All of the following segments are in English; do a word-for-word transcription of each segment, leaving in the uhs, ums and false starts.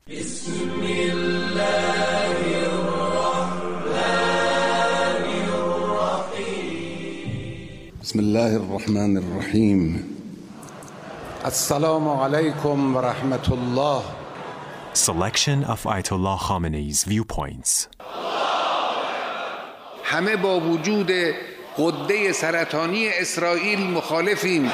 بسم الله الرحمن الرحیم. السلام علیکم و رحمت الله. Selection of Ayatollah Khamenei's viewpoints. همه با وجود غده سرطانی اسرائیل مخالفیم.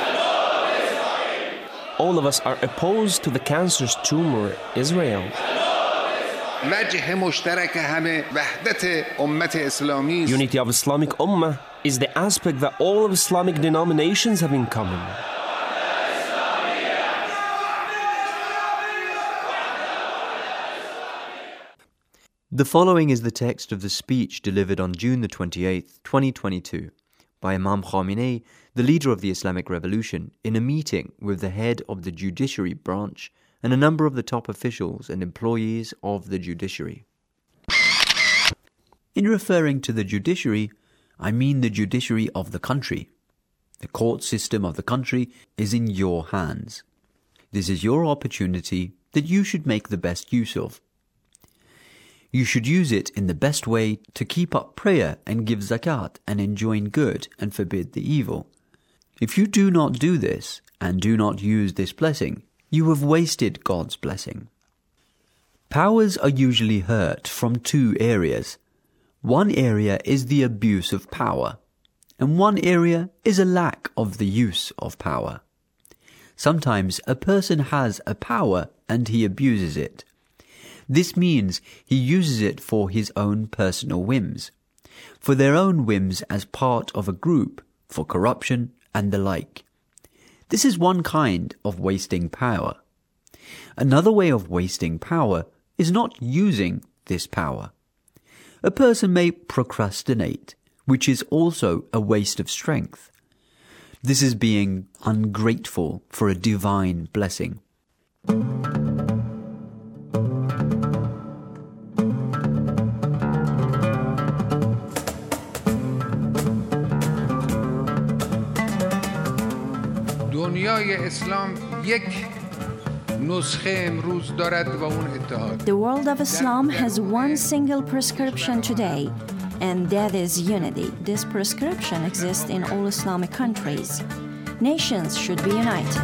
All of us are opposed to the cancerous tumor Israel. وجه مشترک همه وحدت امت اسلامی است. Unity of Islamic Ummah is the aspect that all of Islamic denominations have in common. The following is the text of the speech delivered on June the twenty-eighth, twenty twenty-two, by Imam Khamenei, the leader of the Islamic Revolution, in a meeting with the head of the judiciary branch and a number of the top officials and employees of the judiciary. In referring to the judiciary, I mean the judiciary of the country. The court system of the country is in your hands. This is your opportunity that you should make the best use of. You should use it in the best way to keep up prayer and give zakat and enjoin good and forbid the evil. If you do not do this and do not use this blessing, you have wasted God's blessing. Powers are usually hurt from two areas. One area is the abuse of power, and one area is a lack of the use of power. Sometimes a person has a power and he abuses it. This means he uses it for his own personal whims, for their own whims as part of a group, for corruption and the like. This is one kind of wasting power. Another way of wasting power is not using this power. A person may procrastinate, which is also a waste of strength. This is being ungrateful for a divine blessing. دنیای اسلام یک نسخه امروز دارد و اون اتحاد. The world of Islam has one single prescription today, and that is unity. This prescription exists in all Islamic countries. Nations should be united.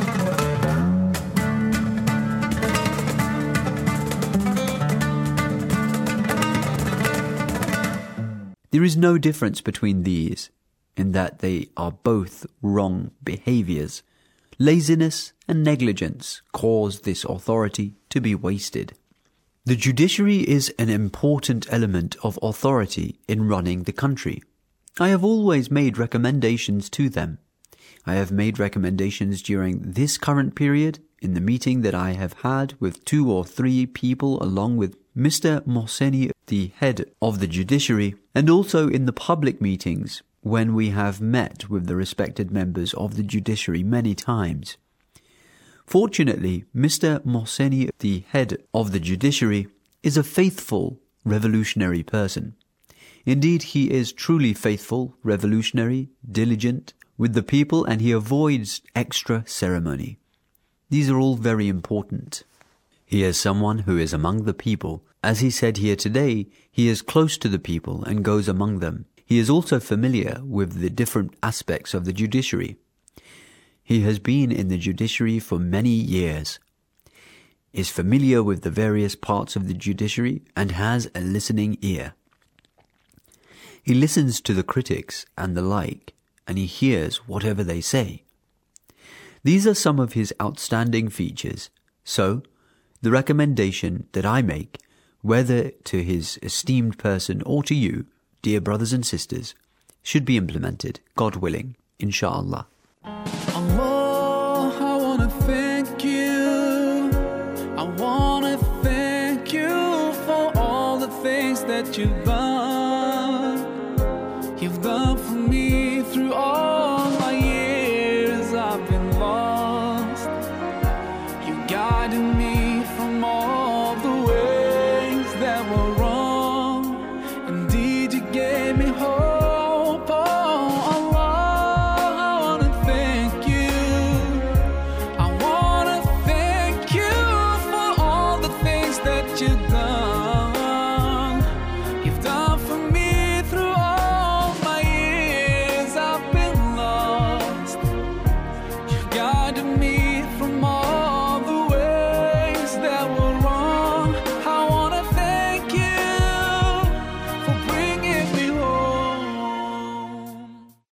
There is no difference between these, in that they are both wrong behaviors. Laziness and negligence cause this authority to be wasted. The judiciary is an important element of authority in running the country. I have always made recommendations to them. I have made recommendations during this current period in the meeting that I have had with two or three people along with Mister Mohseni, the head of the judiciary, and also in the public meetings when we have met with the respected members of the judiciary many times. Fortunately, Mister Mohseni, the head of the judiciary, is a faithful, revolutionary person. Indeed, he is truly faithful, revolutionary, diligent with the people, and he avoids extra ceremony. These are all very important. He is someone who is among the people. As he said here today, he is close to the people and goes among them. He is also familiar with the different aspects of the judiciary. He has been in the judiciary for many years, is familiar with the various parts of the judiciary, and has a listening ear. He listens to the critics and the like, and he hears whatever they say. These are some of his outstanding features. So, the recommendation that I make, whether to his esteemed person or to you, dear brothers and sisters, should be implemented, God willing, inshallah. Allah, I want to thank you. I want to thank you for all the things that you've done. You've done for me through all my years I've been lost. You guided me from all the ways that were wrong. Indeed, you gave me hope. Oh, Allah, I want to thank you. I want to thank you for all the things you've done.